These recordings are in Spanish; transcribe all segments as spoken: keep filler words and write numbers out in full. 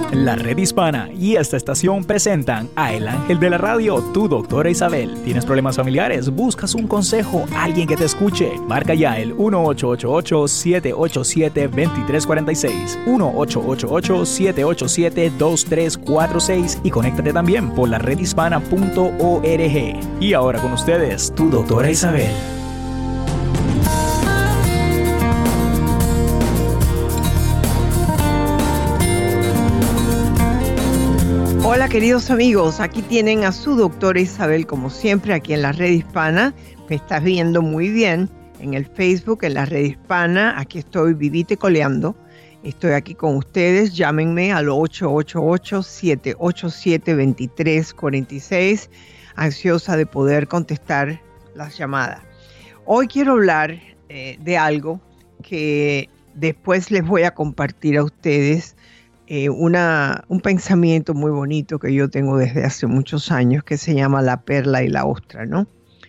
La Red Hispana y esta estación presentan a El Ángel de la Radio, tu doctora Isabel. ¿Tienes problemas familiares? ¿Buscas un consejo? ¿Alguien que te escuche? Marca ya el uno ocho ocho ocho, siete ocho siete, dos tres cuatro seis, uno ocho ocho ocho, siete ocho siete, dos tres cuatro seis y conéctate también por la red hispana punto org. Y ahora con ustedes, tu doctora Isabel. Hola queridos amigos, aquí tienen a su doctora Isabel como siempre aquí en la Red Hispana. Me estás viendo muy bien en el Facebook, en la Red Hispana. Aquí estoy vivite coleando. Estoy aquí con ustedes. Llámenme al ocho ocho ocho, siete ocho siete, dos tres cuatro seis. Ansiosa de poder contestar las llamadas. Hoy quiero hablar eh, de algo que después les voy a compartir a ustedes. Eh, una, un pensamiento muy bonito que yo tengo desde hace muchos años que se llama la perla y la ostra, ¿no?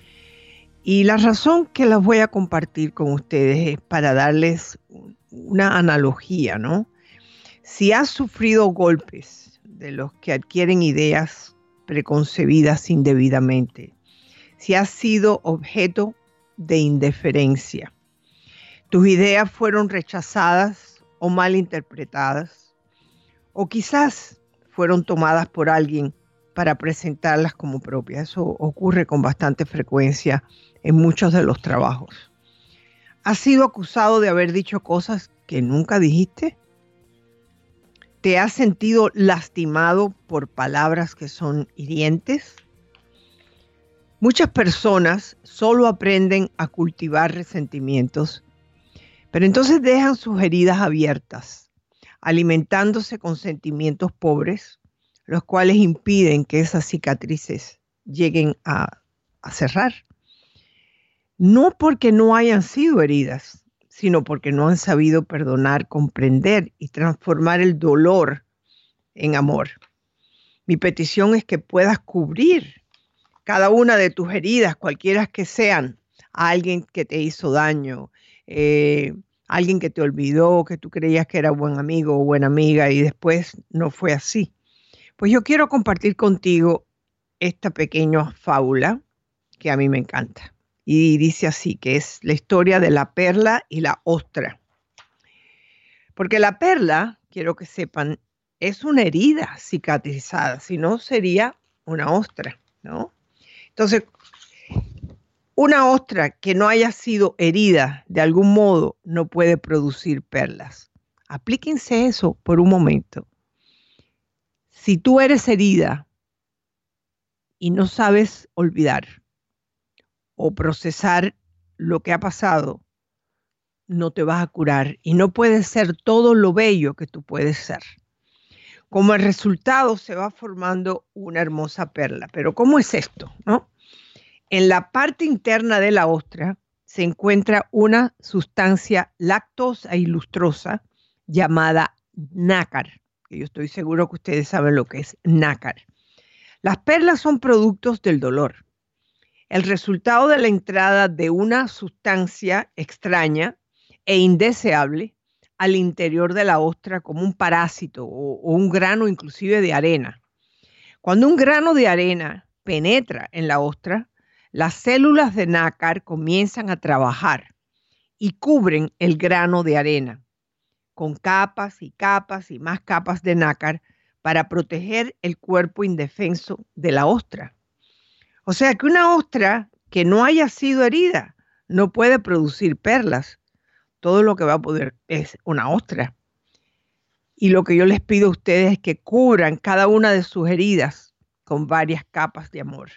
Y la razón que las voy a compartir con ustedes es para darles una analogía, ¿no? Si has sufrido golpes de los que adquieren ideas preconcebidas indebidamente, si has sido objeto de indiferencia, tus ideas fueron rechazadas o malinterpretadas, o quizás fueron tomadas por alguien para presentarlas como propias. Eso ocurre con bastante frecuencia en muchos de los trabajos. ¿Has sido acusado de haber dicho cosas que nunca dijiste? ¿Te has sentido lastimado por palabras que son hirientes? Muchas personas solo aprenden a cultivar resentimientos, pero entonces dejan sus heridas abiertas, alimentándose con sentimientos pobres, los cuales impiden que esas cicatrices lleguen a, a cerrar. No porque no hayan sido heridas, sino porque no han sabido perdonar, comprender y transformar el dolor en amor. Mi petición es que puedas cubrir cada una de tus heridas, cualquiera que sean, a alguien que te hizo daño, eh, alguien que te olvidó, que tú creías que era buen amigo o buena amiga y después no fue así. Pues yo quiero compartir contigo esta pequeña fábula que a mí me encanta. Y dice así, que es la historia de la perla y la ostra. Porque la perla, quiero que sepan, es una herida cicatrizada, si no sería una ostra, ¿no? Entonces, una ostra que no haya sido herida de algún modo no puede producir perlas. Aplíquense eso por un momento. Si tú eres herida y no sabes olvidar o procesar lo que ha pasado, no te vas a curar y no puedes ser todo lo bello que tú puedes ser. Como el resultado se va formando una hermosa perla. Pero ¿cómo es esto, no? En la parte interna de la ostra se encuentra una sustancia lactosa y lustrosa llamada nácar. Yo estoy seguro que ustedes saben lo que es nácar. Las perlas son productos del dolor. El resultado de la entrada de una sustancia extraña e indeseable al interior de la ostra como un parásito o, o un grano inclusive de arena. Cuando un grano de arena penetra en la ostra, las células de nácar comienzan a trabajar y cubren el grano de arena con capas y capas y más capas de nácar para proteger el cuerpo indefenso de la ostra. O sea que una ostra que no haya sido herida no puede producir perlas. Todo lo que va a poder es una ostra. Y lo que yo les pido a ustedes es que cubran cada una de sus heridas con varias capas de amor.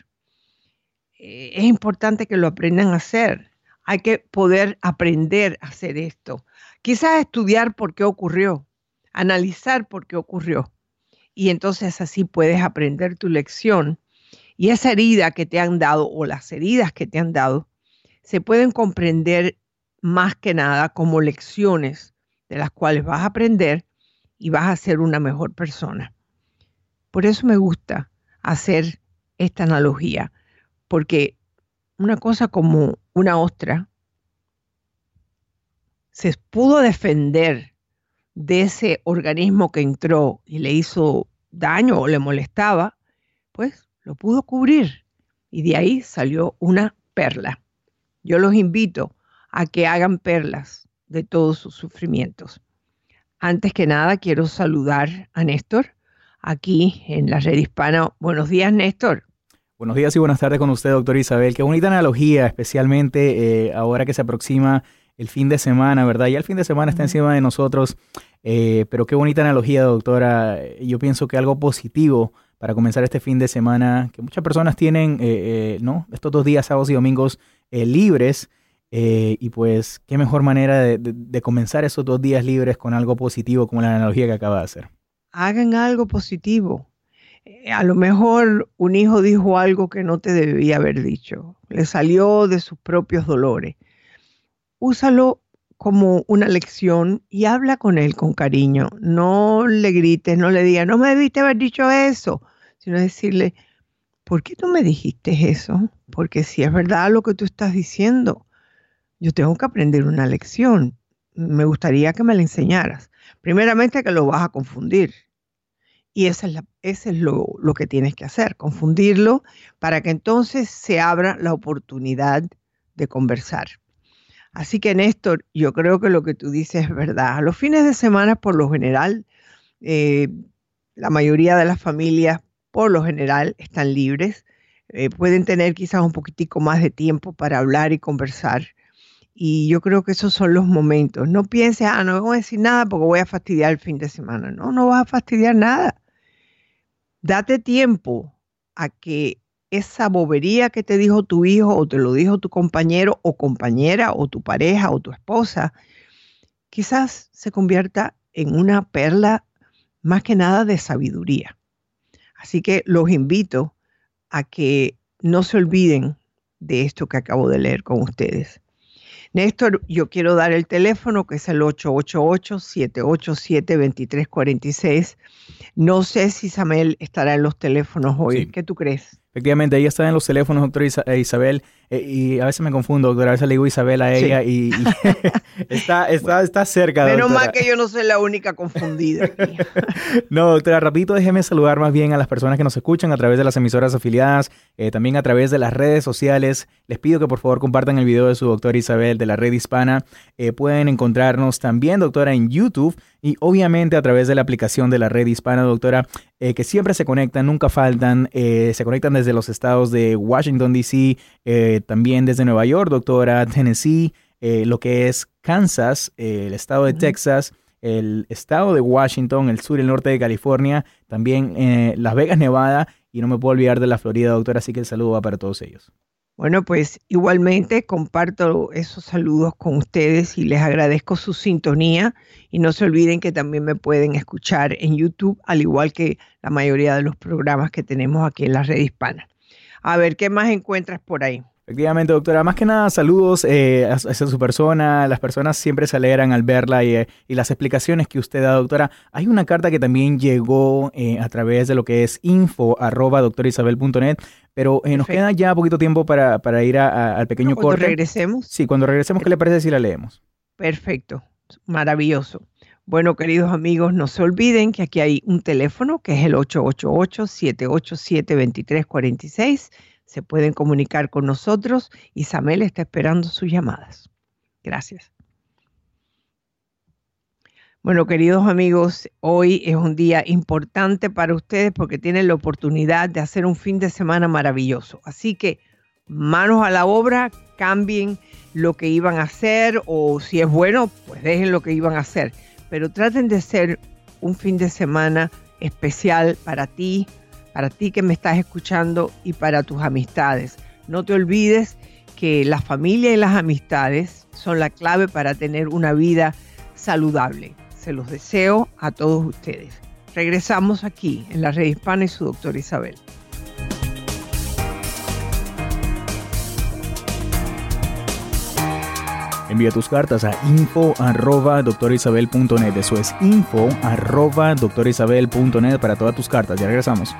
Es importante que lo aprendan a hacer. Hay que poder aprender a hacer esto. Quizás estudiar por qué ocurrió, analizar por qué ocurrió. Y entonces así puedes aprender tu lección. Y esa herida que te han dado o las heridas que te han dado se pueden comprender más que nada como lecciones de las cuales vas a aprender y vas a ser una mejor persona. Por eso me gusta hacer esta analogía. Porque una cosa como una ostra se pudo defender de ese organismo que entró y le hizo daño o le molestaba, pues lo pudo cubrir y de ahí salió una perla. Yo los invito a que hagan perlas de todos sus sufrimientos. Antes que nada, quiero saludar a Néstor aquí en la Red Hispana. Buenos días, Néstor. Buenos días y buenas tardes con usted, doctora Isabel. Qué bonita analogía, especialmente eh, ahora que se aproxima el fin de semana, ¿verdad? Ya el fin de semana está encima de nosotros, eh, pero qué bonita analogía, doctora. Yo pienso que algo positivo para comenzar este fin de semana, que muchas personas tienen, eh, eh, ¿no? Estos dos días, sábados y domingos, eh, libres, eh, y pues qué mejor manera de, de, de comenzar esos dos días libres con algo positivo como la analogía que acaba de hacer. Hagan algo positivo. Eh, a lo mejor un hijo dijo algo que no te debía haber dicho, le salió de sus propios dolores. Úsalo como una lección y habla con él con cariño. No le grites, no le digas, no me debiste haber dicho eso, sino decirle, ¿por qué tú me dijiste eso? Porque si es verdad lo que tú estás diciendo, yo tengo que aprender una lección. Me gustaría que me la enseñaras. Primeramente que lo vas a confundir. Y esa es, la, ese es lo, lo que tienes que hacer, confundirlo para que entonces se abra la oportunidad de conversar. Así que, Néstor, yo creo que lo que tú dices es verdad. A los fines de semana, por lo general, eh, la mayoría de las familias, por lo general, están libres. Eh, pueden tener quizás un poquitico más de tiempo para hablar y conversar. Y yo creo que esos son los momentos. No pienses, ah, no voy a decir nada porque voy a fastidiar el fin de semana. No, no vas a fastidiar nada. Date tiempo a que esa bobería que te dijo tu hijo o te lo dijo tu compañero o compañera o tu pareja o tu esposa, quizás se convierta en una perla más que nada de sabiduría. Así que los invito a que no se olviden de esto que acabo de leer con ustedes. Néstor, yo quiero dar el teléfono que es el ocho ocho ocho, siete ocho siete, dos tres cuatro seis. No sé si Samel estará en los teléfonos hoy. Sí. ¿Qué tú crees? Efectivamente, ahí está en los teléfonos, doctora Isa- Isabel, eh, y a veces me confundo, doctora, a veces le digo Isabel a ella, sí. y, y está, está, está cerca, Menos doctora. mal que yo no soy la única confundida aquí. No, doctora, rapidito déjeme saludar más bien a las personas que nos escuchan a través de las emisoras afiliadas, eh, también a través de las redes sociales. Les pido que por favor compartan el video de su doctora Isabel de la Red Hispana. Eh, pueden encontrarnos también, doctora, en YouTube y obviamente a través de la aplicación de la Red Hispana, doctora, eh, que siempre se conectan, nunca faltan, eh, se conectan desde los estados de Washington, D C, eh, también desde Nueva York, doctora, Tennessee, eh, lo que es Kansas, eh, el estado de Texas, el estado de Washington, el sur y el norte de California, también eh, Las Vegas, Nevada, y no me puedo olvidar de la Florida, doctora, así que el saludo va para todos ellos. Bueno, pues igualmente comparto esos saludos con ustedes y les agradezco su sintonía y no se olviden que también me pueden escuchar en YouTube, al igual que la mayoría de los programas que tenemos aquí en la Red Hispana. A ver, ¿qué más encuentras por ahí? Efectivamente, doctora. Más que nada, saludos eh, a, a su persona. Las personas siempre se alegran al verla y, eh, y las explicaciones que usted da, doctora. Hay una carta que también llegó eh, a través de lo que es info arroba doctora isabel punto net, pero eh, nos queda ya poquito tiempo para, para ir a, a, al pequeño cuando corte. Cuando regresemos. Sí, cuando regresemos, ¿qué le parece si la leemos? Perfecto, maravilloso. Bueno, queridos amigos, no se olviden que aquí hay un teléfono que es el ocho ocho ocho, siete ocho siete, dos tres cuatro seis. Se pueden comunicar con nosotros y Samel está esperando sus llamadas. Gracias. Bueno, queridos amigos, hoy es un día importante para ustedes porque tienen la oportunidad de hacer un fin de semana maravilloso. Así que manos a la obra, cambien lo que iban a hacer o si es bueno, pues dejen lo que iban a hacer. Pero traten de hacer un fin de semana especial para ti, para ti que me estás escuchando y para tus amistades. No te olvides que la familia y las amistades son la clave para tener una vida saludable. Se los deseo a todos ustedes. Regresamos aquí en la Red Hispana y su doctora Isabel. Envía tus cartas a info arroba doctora isabel punto net. Eso es info arroba doctora isabel punto net para todas tus cartas. Ya regresamos.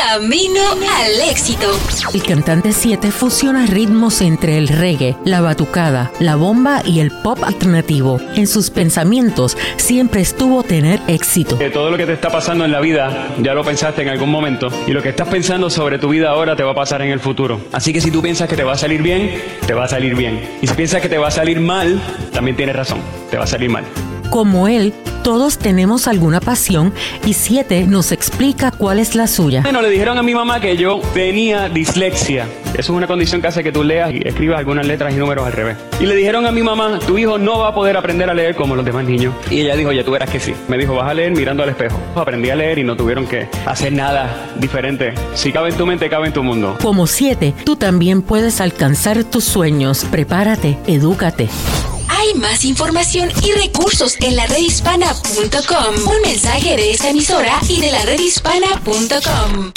Camino al éxito. El cantante siete fusiona ritmos entre el reggae, la batucada, la bomba y el pop alternativo. En sus pensamientos siempre estuvo tener éxito. Que todo lo que te está pasando en la vida ya lo pensaste en algún momento, y lo que estás pensando sobre tu vida ahora te va a pasar en el futuro. Así que si tú piensas que te va a salir bien, te va a salir bien. Y si piensas que te va a salir mal, también tienes razón, te va a salir mal. Como él, todos tenemos alguna pasión y siete nos explica cuál es la suya. Bueno, le dijeron a mi mamá que yo tenía dislexia. Eso es una condición que hace que tú leas y escribas algunas letras y números al revés. Y le dijeron a mi mamá, tu hijo no va a poder aprender a leer como los demás niños. Y ella dijo, ya tú verás que sí. Me dijo, vas a leer mirando al espejo. Aprendí a leer y no tuvieron que hacer nada diferente. Si cabe en tu mente, cabe en tu mundo. Como siete, tú también puedes alcanzar tus sueños. Prepárate, edúcate. Hay más información y recursos en la red hispana punto com. Un mensaje de esta emisora y de la red hispana punto com.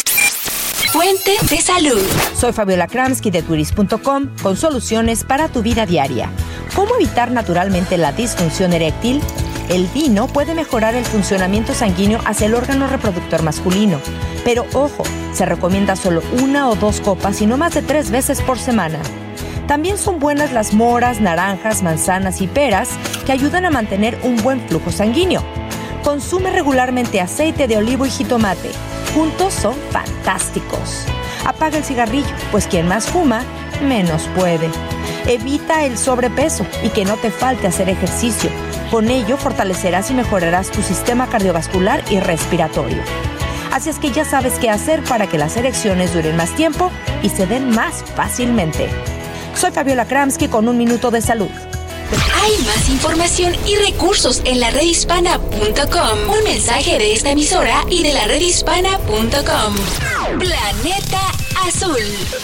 Fuente de salud. Soy Fabiola Kramsky de turis punto com con soluciones para tu vida diaria. ¿Cómo evitar naturalmente la disfunción eréctil? El vino puede mejorar el funcionamiento sanguíneo hacia el órgano reproductor masculino. Pero ojo, se recomienda solo una o dos copas y no más de tres veces por semana. También son buenas las moras, naranjas, manzanas y peras que ayudan a mantener un buen flujo sanguíneo. Consume regularmente aceite de olivo y jitomate. Juntos son fantásticos. Apaga el cigarrillo, pues quien más fuma, menos puede. Evita el sobrepeso y que no te falte hacer ejercicio. Con ello fortalecerás y mejorarás tu sistema cardiovascular y respiratorio. Así es que ya sabes qué hacer para que las erecciones duren más tiempo y se den más fácilmente. Soy Fabiola Kramsky con un minuto de salud. Hay más información y recursos en la red hispana punto com. Un mensaje de esta emisora y de la red hispana punto com. Planeta Azul.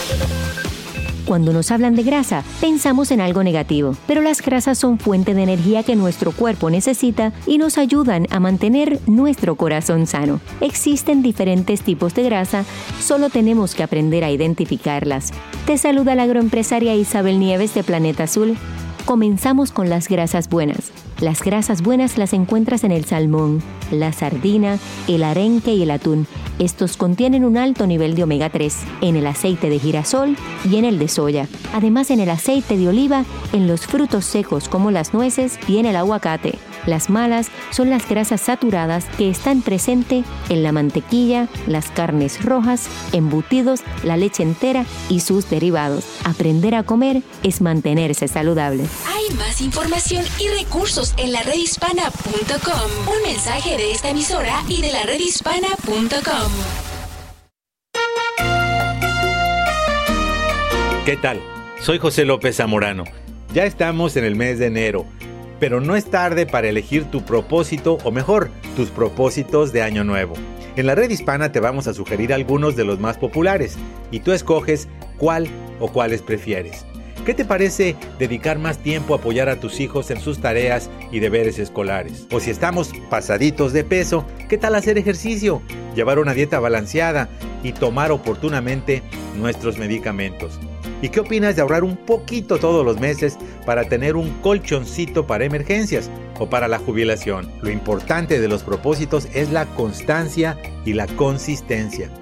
Cuando nos hablan de grasa, pensamos en algo negativo, pero las grasas son fuente de energía que nuestro cuerpo necesita y nos ayudan a mantener nuestro corazón sano. Existen diferentes tipos de grasa, solo tenemos que aprender a identificarlas. Te saluda la agroempresaria Isabel Nieves de Planeta Azul. Comenzamos con las grasas buenas. Las grasas buenas las encuentras en el salmón, la sardina, el arenque y el atún. Estos contienen un alto nivel de omega tres, en el aceite de girasol y en el de soya. Además, en el aceite de oliva, en los frutos secos como las nueces y en el aguacate. Las malas son las grasas saturadas que están presentes en la mantequilla, las carnes rojas, embutidos, la leche entera y sus derivados. Aprender a comer es mantenerse saludable. Hay más información y recursos en la red hispana punto com. Un mensaje de esta emisora y de la red hispana punto com. ¿Qué tal? Soy José López Zamorano. Ya estamos en el mes de enero, pero no es tarde para elegir tu propósito, o mejor, tus propósitos de año nuevo. En la red hispana te vamos a sugerir algunos de los más populares y tú escoges cuál o cuáles prefieres. ¿Qué te parece dedicar más tiempo a apoyar a tus hijos en sus tareas y deberes escolares? O si estamos pasaditos de peso, ¿qué tal hacer ejercicio, llevar una dieta balanceada y tomar oportunamente nuestros medicamentos? ¿Y qué opinas de ahorrar un poquito todos los meses para tener un colchoncito para emergencias o para la jubilación? Lo importante de los propósitos es la constancia y la consistencia.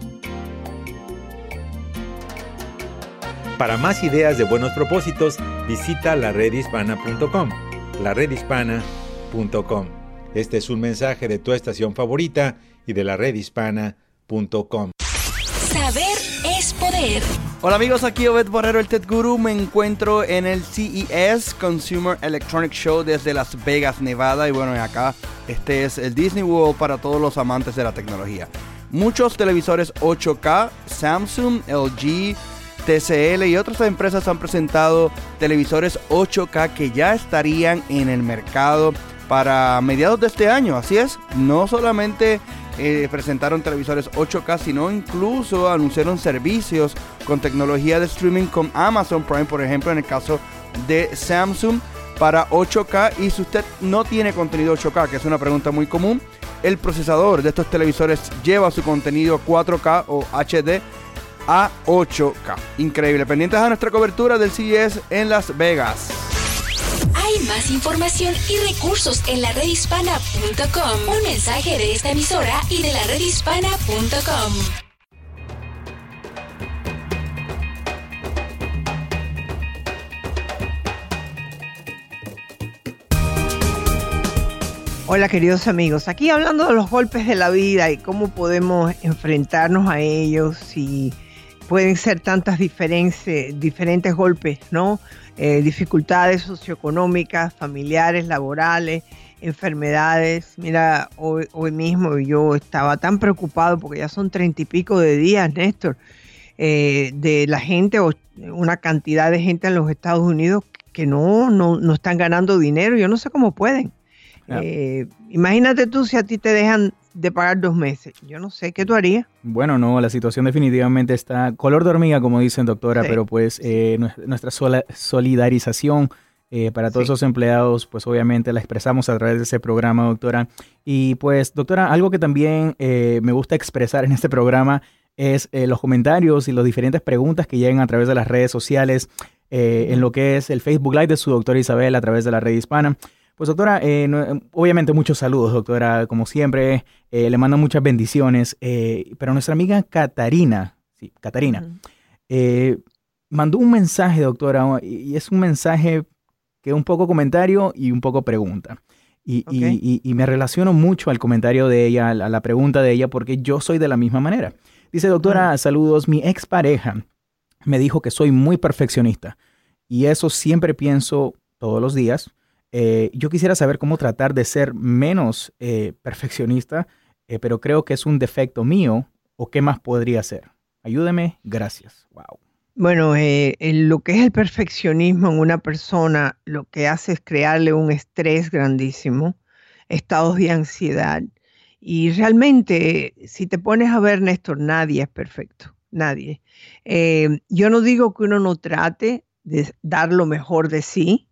Para más ideas de buenos propósitos, visita la red hispana punto com. la red hispana punto com. Este es un mensaje de tu estación favorita y de la red hispana punto com. Saber es poder. Hola amigos, aquí Obed Borrero, el Tech Guru. Me encuentro en el C E S, Consumer Electronic Show, desde Las Vegas, Nevada. Y bueno, acá este es el Disney World para todos los amantes de la tecnología. Muchos televisores ocho K, Samsung, L G, T C L y otras empresas han presentado televisores ocho K que ya estarían en el mercado para mediados de este año. Así es, no solamente eh, presentaron televisores ocho K, sino incluso anunciaron servicios con tecnología de streaming con Amazon Prime, por ejemplo, en el caso de Samsung, para ocho K. Y si usted no tiene contenido ocho K, que es una pregunta muy común, el procesador de estos televisores lleva su contenido cuatro K o H D a ocho K. Increíble. Pendientes a nuestra cobertura del C E S en Las Vegas. Hay más información y recursos en la red hispana punto com. Un mensaje de esta emisora y de la red hispana punto com. Hola queridos amigos, aquí hablando de los golpes de la vida y cómo podemos enfrentarnos a ellos y pueden ser tantas diferentes, diferentes golpes, ¿no? Eh, dificultades socioeconómicas, familiares, laborales, enfermedades. Mira, hoy, hoy mismo yo estaba tan preocupado porque ya son treinta y pico de días, Néstor, eh, de la gente, una cantidad de gente en los Estados Unidos que no, no, no están ganando dinero. Yo no sé cómo pueden. Yeah. Eh, imagínate tú si a ti te dejan de pagar dos meses. Yo no sé, ¿qué tú harías? Bueno, no, la situación definitivamente está color de hormiga, como dicen, doctora, sí. Pero pues eh, nuestra sola, solidarización eh, para todos sí. esos empleados, pues obviamente la expresamos a través de ese programa, doctora. Y pues, doctora, algo que también eh, me gusta expresar en este programa es eh, los comentarios y las diferentes preguntas que llegan a través de las redes sociales, eh, en lo que es el Facebook Live de su doctora Isabel a través de la red hispana. Pues doctora, eh, no, obviamente muchos saludos, doctora, como siempre, eh, le mando muchas bendiciones, eh, pero nuestra amiga Catarina, sí, Catarina, uh-huh. eh, mandó un mensaje, doctora, y es un mensaje que es un poco comentario y un poco pregunta. Y, okay. y, y, y me relaciono mucho al comentario de ella, a la pregunta de ella, porque yo soy de la misma manera. Dice, doctora, uh-huh. saludos, mi expareja me dijo que soy muy perfeccionista y eso siempre pienso todos los días. Eh, yo quisiera saber cómo tratar de ser menos eh, perfeccionista, eh, pero creo que es un defecto mío, o qué más podría hacer. Ayúdeme, gracias. Wow. Bueno, eh, lo que es el perfeccionismo en una persona, lo que hace es crearle un estrés grandísimo, estados de ansiedad. Y realmente, si te pones a ver, Néstor, nadie es perfecto, nadie. Eh, yo no digo que uno no trate de dar lo mejor de sí,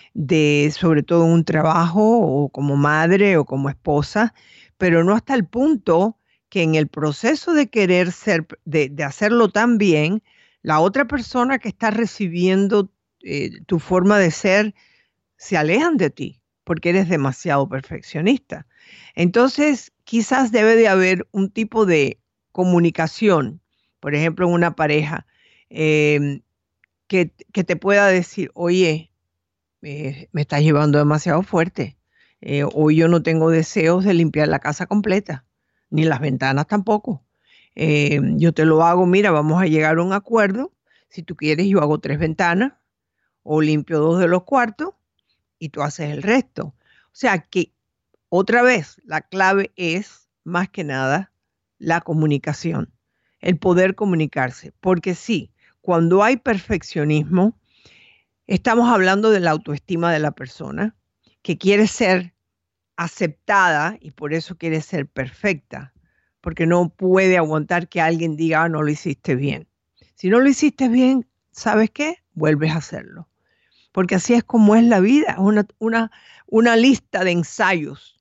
de sobre todo en un trabajo o como madre o como esposa, pero no hasta el punto que en el proceso de querer ser, de, de hacerlo tan bien, la otra persona que está recibiendo eh, tu forma de ser se alejan de ti porque eres demasiado perfeccionista. Entonces, quizás debe de haber un tipo de comunicación, por ejemplo, en una pareja, eh, que, que te pueda decir, oye, Eh, me estás llevando demasiado fuerte. Eh, hoy yo no tengo deseos de limpiar la casa completa, ni las ventanas tampoco. Eh, yo te lo hago, mira, vamos a llegar a un acuerdo. Si tú quieres, yo hago tres ventanas o limpio dos de los cuartos y tú haces el resto. O sea que, otra vez, la clave es, más que nada, la comunicación, el poder comunicarse. Porque sí, cuando hay perfeccionismo, estamos hablando de la autoestima de la persona que quiere ser aceptada y por eso quiere ser perfecta, porque no puede aguantar que alguien diga, ah, no lo hiciste bien. Si no lo hiciste bien, ¿sabes qué? Vuelves a hacerlo. Porque así es como es la vida, una, una, una lista de ensayos.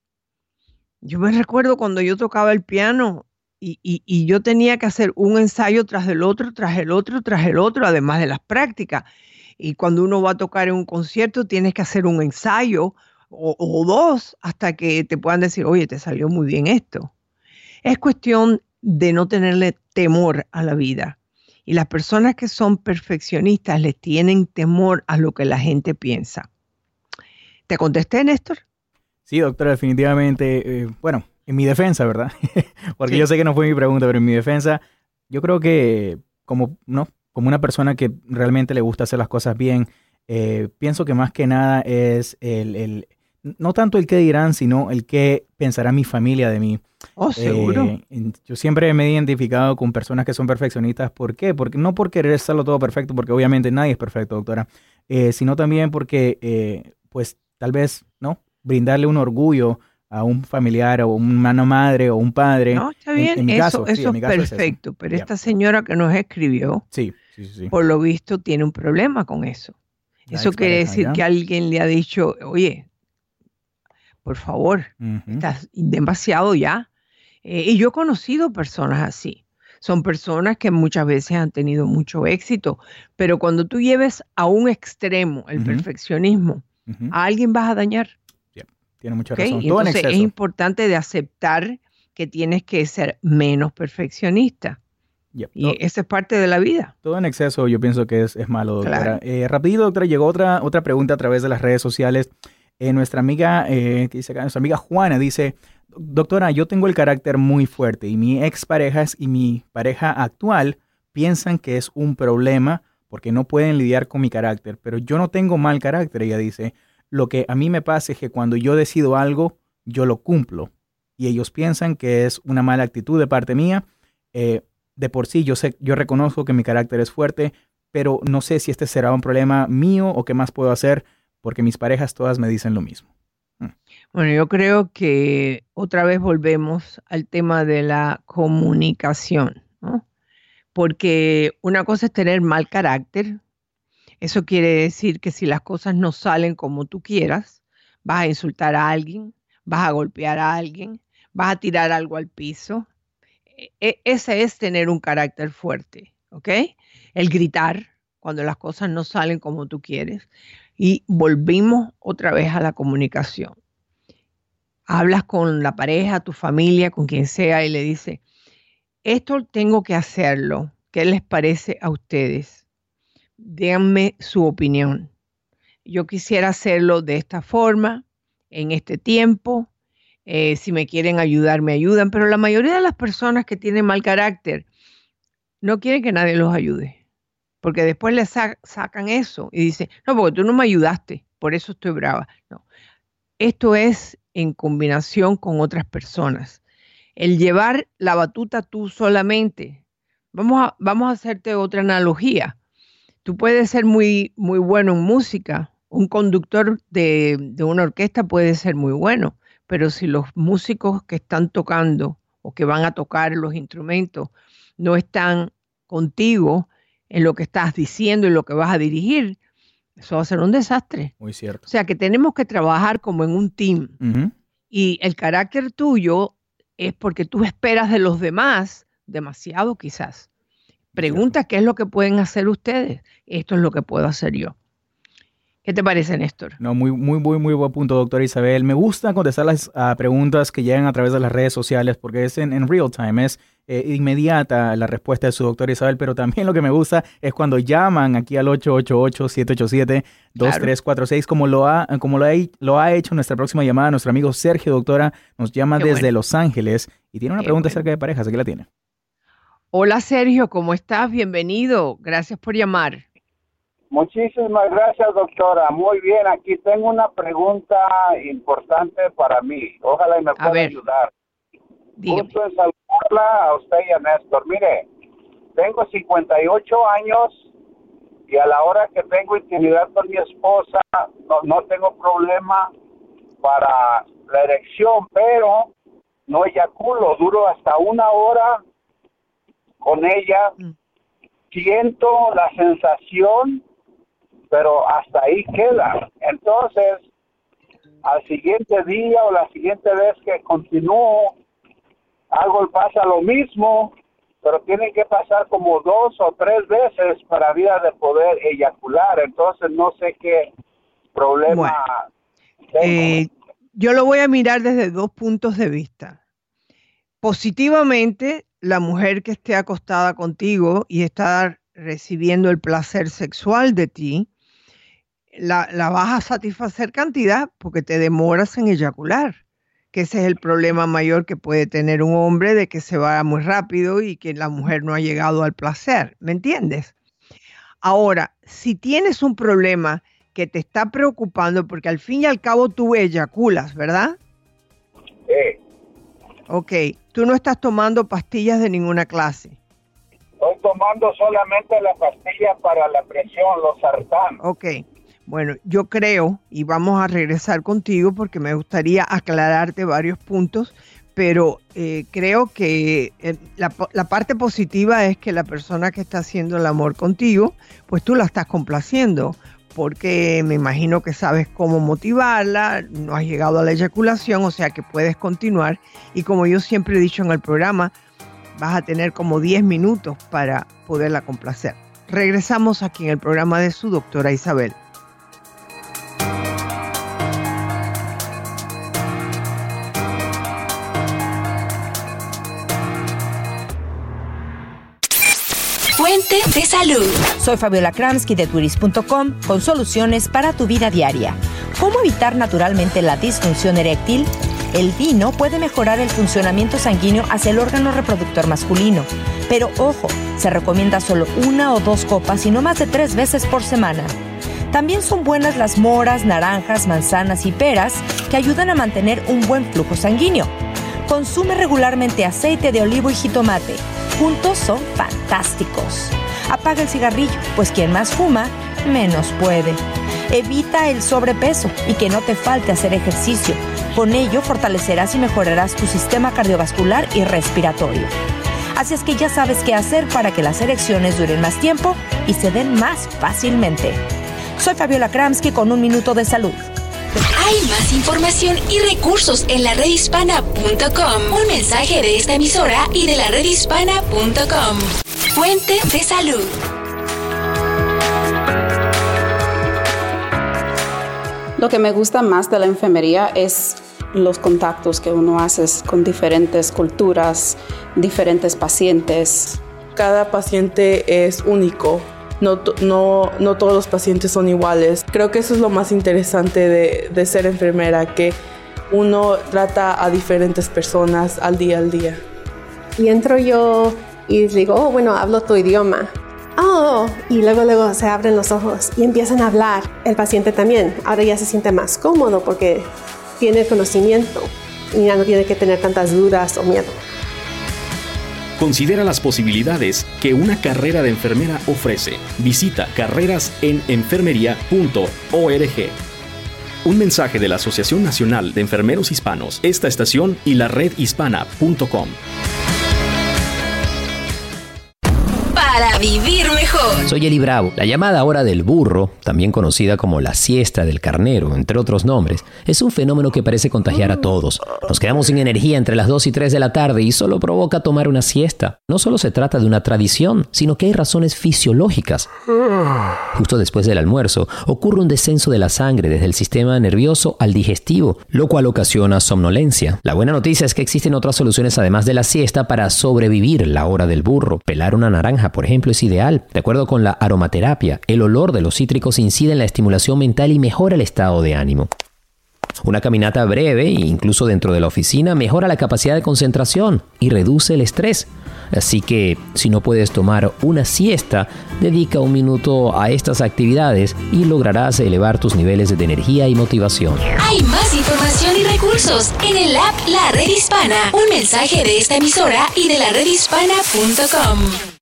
Yo me recuerdo cuando yo tocaba el piano y, y, y yo tenía que hacer un ensayo tras el otro, tras el otro, tras el otro, además de las prácticas. Y cuando uno va a tocar en un concierto, tienes que hacer un ensayo o, o dos hasta que te puedan decir, oye, te salió muy bien esto. Es cuestión de no tenerle temor a la vida. Y las personas que son perfeccionistas les tienen temor a lo que la gente piensa. ¿Te contesté, Néstor? Sí, doctora, definitivamente. Eh, bueno, en mi defensa, ¿verdad? Porque sí. Yo sé que no fue mi pregunta, pero en mi defensa, yo creo que como, ¿no? como una persona que realmente le gusta hacer las cosas bien, eh, pienso que más que nada es el, el, no tanto el qué dirán, sino el qué pensará mi familia de mí. Oh, seguro. Eh, yo siempre me he identificado con personas que son perfeccionistas. ¿Por qué? Porque no por querer hacerlo todo perfecto, porque obviamente nadie es perfecto, doctora, eh, sino también porque, eh, pues, tal vez, ¿no? Brindarle un orgullo a un familiar o una madre o un padre. No, está bien, en, en mi eso, caso, eso sí, es perfecto, es eso. Pero yeah. Esta señora que nos escribió, sí, sí, sí, sí. por lo visto tiene un problema con eso. La eso quiere decir ¿ya? que alguien le ha dicho, oye, por favor, uh-huh. estás demasiado ya. Eh, y yo he conocido personas así. Son personas que muchas veces han tenido mucho éxito, pero cuando tú lleves a un extremo el uh-huh. perfeccionismo, uh-huh. a alguien vas a dañar. Tiene mucha ¿Okay? razón. Todo Entonces en exceso. Es importante de aceptar que tienes que ser menos perfeccionista. Yep. Y todo, eso es parte de la vida. Todo en exceso yo pienso que es, es malo, doctora. Claro. Eh, rapidito, doctora, llegó otra, otra pregunta a través de las redes sociales. Eh, nuestra amiga, eh, ¿qué dice acá? Nuestra amiga Juana dice, doctora, yo tengo el carácter muy fuerte y mi expareja y mi pareja actual piensan que es un problema porque no pueden lidiar con mi carácter, pero yo no tengo mal carácter, ella dice. Lo que a mí me pasa es que cuando yo decido algo, yo lo cumplo. Y ellos piensan que es una mala actitud de parte mía. Eh, de por sí, yo sé, yo reconozco que mi carácter es fuerte, pero no sé si este será un problema mío o qué más puedo hacer, porque mis parejas todas me dicen lo mismo. Hmm. Bueno, yo creo que otra vez volvemos al tema de la comunicación, ¿no? Porque una cosa es tener mal carácter. Eso quiere decir que si las cosas no salen como tú quieras, vas a insultar a alguien, vas a golpear a alguien, vas a tirar algo al piso. E- ese es tener un carácter fuerte, ¿ok? El gritar cuando las cosas no salen como tú quieres. Y volvimos otra vez a la comunicación. Hablas con la pareja, tu familia, con quien sea, y le dices, esto tengo que hacerlo. ¿Qué les parece a ustedes? Díganme su opinión. Yo quisiera hacerlo de esta forma, en este tiempo. Eh, si me quieren ayudar, me ayudan. Pero la mayoría de las personas que tienen mal carácter no quieren que nadie los ayude. Porque después le sa- sacan eso y dicen, no, porque tú no me ayudaste, por eso estoy brava. No. Esto es en combinación con otras personas. El llevar la batuta tú solamente. Vamos a, vamos a hacerte otra analogía. Tú puedes ser muy, muy bueno en música. Un conductor de, de una orquesta puede ser muy bueno, pero si los músicos que están tocando o que van a tocar los instrumentos no están contigo en lo que estás diciendo y lo que vas a dirigir, eso va a ser un desastre. Muy cierto. O sea que tenemos que trabajar como en un team. Uh-huh. Y el carácter tuyo es porque tú esperas de los demás demasiado quizás. Pregunta qué es lo que pueden hacer ustedes. Esto es lo que puedo hacer yo. ¿Qué te parece, Néstor? No, muy, muy, muy, muy buen punto, doctora Isabel. Me gusta contestar las uh, preguntas que llegan a través de las redes sociales porque es en, en real time, es eh, inmediata la respuesta de su doctora Isabel, pero también lo que me gusta es cuando llaman aquí al ocho ocho ocho, siete ocho siete, dos tres cuatro seis, claro. como, lo ha, como lo, ha, lo ha hecho nuestra próxima llamada. Nuestro amigo Sergio, doctora, nos llama Qué desde bueno. Los Ángeles y tiene una Qué pregunta bueno. acerca de parejas. Aquí la tiene. Hola, Sergio, ¿cómo estás? Bienvenido. Gracias por llamar. Muchísimas gracias, doctora. Muy bien, aquí tengo una pregunta importante para mí. Ojalá y me pueda ayudar. Dígame. Gusto en saludarla a usted y a Néstor. Mire, tengo cincuenta y ocho años y a la hora que tengo intimidad con mi esposa no, no tengo problema para la erección, pero no eyaculo. Duro hasta una hora con ella. Mm. Siento la sensación, pero hasta ahí queda. Entonces, al siguiente día o la siguiente vez que continúo, algo pasa lo mismo, pero tienen que pasar como dos o tres veces para vida de poder eyacular. Entonces, no sé qué problema bueno, tengo. Eh, yo lo voy a mirar desde dos puntos de vista. Positivamente, la mujer que esté acostada contigo y está recibiendo el placer sexual de ti, la, la vas a satisfacer cantidad porque te demoras en eyacular, que ese es el problema mayor que puede tener un hombre, de que se va muy rápido y que la mujer no ha llegado al placer, ¿me entiendes? Ahora, si tienes un problema que te está preocupando, porque al fin y al cabo tú eyaculas, ¿verdad? Sí. Ok, tú no estás tomando pastillas de ninguna clase. Estoy tomando solamente la pastilla para la presión, los sartán. Ok, bueno, yo creo, y vamos a regresar contigo porque me gustaría aclararte varios puntos, pero eh, creo que eh, la, la parte positiva es que la persona que está haciendo el amor contigo, pues tú la estás complaciendo, porque me imagino que sabes cómo motivarla, no has llegado a la eyaculación, o sea que puedes continuar. Y como yo siempre he dicho en el programa, vas a tener como diez minutos para poderla complacer. Regresamos aquí en el programa de su doctora Isabel. Fuente de salud. Soy Fabiola Kramsky de Turis punto com con soluciones para tu vida diaria. ¿Cómo evitar naturalmente la disfunción eréctil? El vino puede mejorar el funcionamiento sanguíneo hacia el órgano reproductor masculino. Pero ojo, se recomienda solo una o dos copas y no más de tres veces por semana. También son buenas las moras, naranjas, manzanas y peras que ayudan a mantener un buen flujo sanguíneo. Consume regularmente aceite de olivo y jitomate. Juntos son fantásticos. Apaga el cigarrillo, pues quien más fuma, menos puede. Evita el sobrepeso y que no te falte hacer ejercicio. Con ello fortalecerás y mejorarás tu sistema cardiovascular y respiratorio. Así es que ya sabes qué hacer para que las erecciones duren más tiempo y se den más fácilmente. Soy Fabiola Kramsky con Un Minuto de Salud. Hay más información y recursos en la red hispana punto com. Un mensaje de esta emisora y de la red hispana punto com. Fuente de salud. Lo que me gusta más de la enfermería es los contactos que uno hace con diferentes culturas, diferentes pacientes. Cada paciente es único. No, no, no todos los pacientes son iguales. Creo que eso es lo más interesante de, de ser enfermera, que uno trata a diferentes personas al día al día. Y entro yo y digo, oh, bueno, hablo tu idioma. Oh, y luego, luego se abren los ojos y empiezan a hablar. El paciente también. Ahora ya se siente más cómodo porque tiene conocimiento y ya no tiene que tener tantas dudas o miedo. Considera las posibilidades que una carrera de enfermera ofrece. Visita carreras en enfermería punto org. Un mensaje de la Asociación Nacional de Enfermeros Hispanos, esta estación y la red hispana punto com. Para vivir mejor. Soy Eli Bravo. La llamada hora del burro, también conocida como la siesta del carnero, entre otros nombres, es un fenómeno que parece contagiar a todos. Nos quedamos sin energía entre las dos y tres de la tarde y solo provoca tomar una siesta. No solo se trata de una tradición, sino que hay razones fisiológicas. Justo después del almuerzo, ocurre un descenso de la sangre desde el sistema nervioso al digestivo, lo cual ocasiona somnolencia. La buena noticia es que existen otras soluciones además de la siesta para sobrevivir la hora del burro. Pelar una naranja, por ejemplo, es ideal. De acuerdo con la aromaterapia, el olor de los cítricos incide en la estimulación mental y mejora el estado de ánimo. Una caminata breve, incluso dentro de la oficina, mejora la capacidad de concentración y reduce el estrés. Así que, si no puedes tomar una siesta, dedica un minuto a estas actividades y lograrás elevar tus niveles de energía y motivación. Hay más información y recursos en el app La Red Hispana. Un mensaje de esta emisora y de la red hispana punto com.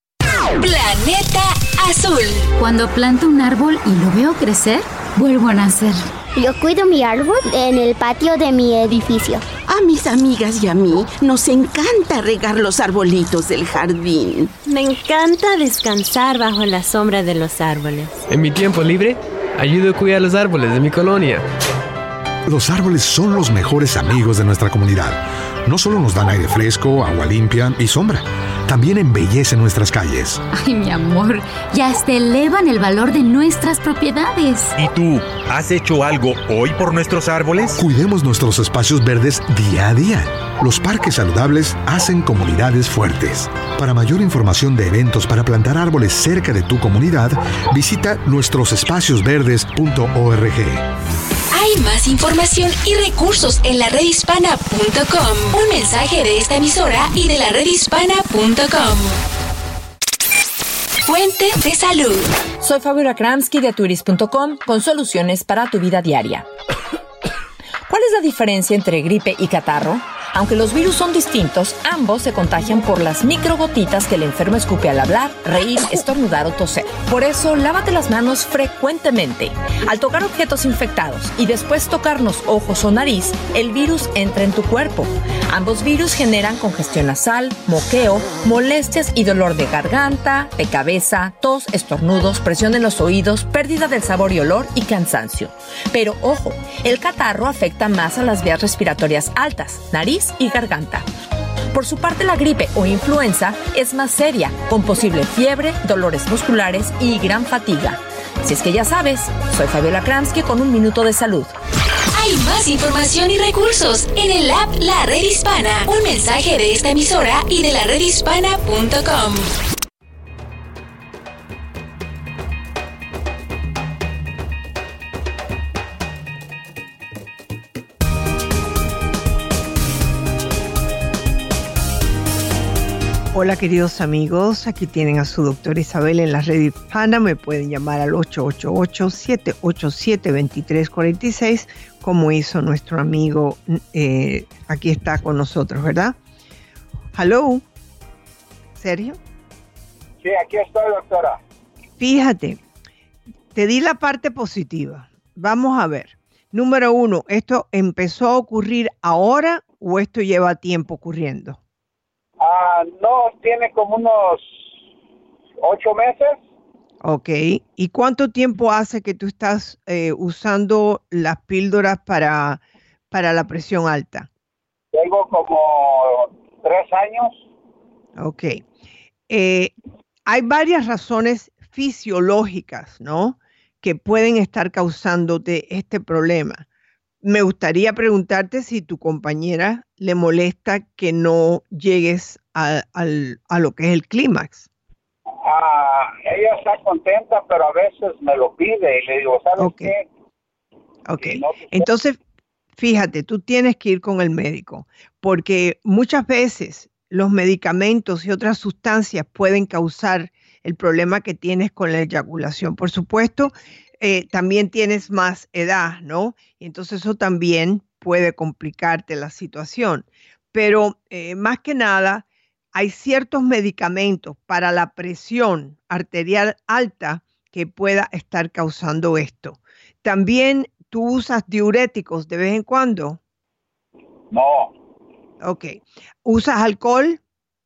Planeta Azul. Cuando planto un árbol y lo veo crecer, vuelvo a nacer. Yo cuido mi árbol en el patio de mi edificio. A mis amigas y a mí nos encanta regar los arbolitos del jardín. Me encanta descansar bajo la sombra de los árboles. En mi tiempo libre, ayudo a cuidar los árboles de mi colonia. Los árboles son los mejores amigos de nuestra comunidad. No solo nos dan aire fresco, agua limpia y sombra, también embellecen nuestras calles. Ay, mi amor, ya hasta elevan el valor de nuestras propiedades. ¿Y tú, has hecho algo hoy por nuestros árboles? Cuidemos nuestros espacios verdes día a día. Los parques saludables hacen comunidades fuertes. Para mayor información de eventos para plantar árboles cerca de tu comunidad, visita nuestros espacios verdes punto org. Hay más información y recursos en la red hispana punto com. Un mensaje de esta emisora y de la red hispana punto com. Fuente de salud. Soy Fabiola Kramsky de turis punto com con soluciones para tu vida diaria. ¿Cuál es la diferencia entre gripe y catarro? Aunque los virus son distintos, ambos se contagian por las microgotitas que el enfermo escupe al hablar, reír, estornudar o toser. Por eso, lávate las manos frecuentemente. Al tocar objetos infectados y después tocarnos ojos o nariz, el virus entra en tu cuerpo. Ambos virus generan congestión nasal, moqueo, molestias y dolor de garganta, de cabeza, tos, estornudos, presión en los oídos, pérdida del sabor y olor y cansancio. Pero ojo, el catarro afecta más a las vías respiratorias altas, nariz y garganta. Por su parte, la gripe o influenza es más seria, con posible fiebre, dolores musculares y gran fatiga. Si es que ya sabes, soy Fabiola Kramsky con Un Minuto de Salud. Hay más información y recursos en el app La Red Hispana. Un mensaje de esta emisora y de la red hispana punto com. Hola queridos amigos, aquí tienen a su doctora Isabel en la red hispana. Me pueden llamar al ocho ocho ocho, siete ocho siete, dos tres cuatro seis como hizo nuestro amigo, eh, aquí está con nosotros, ¿verdad? Hello, Sergio. Sí, aquí estoy, doctora. Fíjate, te di la parte positiva. Vamos a ver. Número uno, ¿esto empezó a ocurrir ahora o esto lleva tiempo ocurriendo? Ah, no, tiene como unos ocho meses. Ok. ¿Y cuánto tiempo hace que tú estás eh, usando las píldoras para, para la presión alta? Tengo como tres años. Ok. Eh, hay varias razones fisiológicas, ¿no?, que pueden estar causándote este problema. Me gustaría preguntarte si tu compañera le molesta que no llegues a, al, a lo que es el clímax. Ah, ella está contenta, pero a veces me lo pide y le digo, ¿sabes okay. qué? Ok, no te... entonces fíjate, tú tienes que ir con el médico, porque muchas veces los medicamentos y otras sustancias pueden causar el problema que tienes con la eyaculación. Por supuesto, eh, también tienes más edad, ¿no? Y entonces eso también puede complicarte la situación. Pero eh, más que nada, hay ciertos medicamentos para la presión arterial alta que pueda estar causando esto. También, ¿tú usas diuréticos de vez en cuando? No. Ok. ¿Usas alcohol?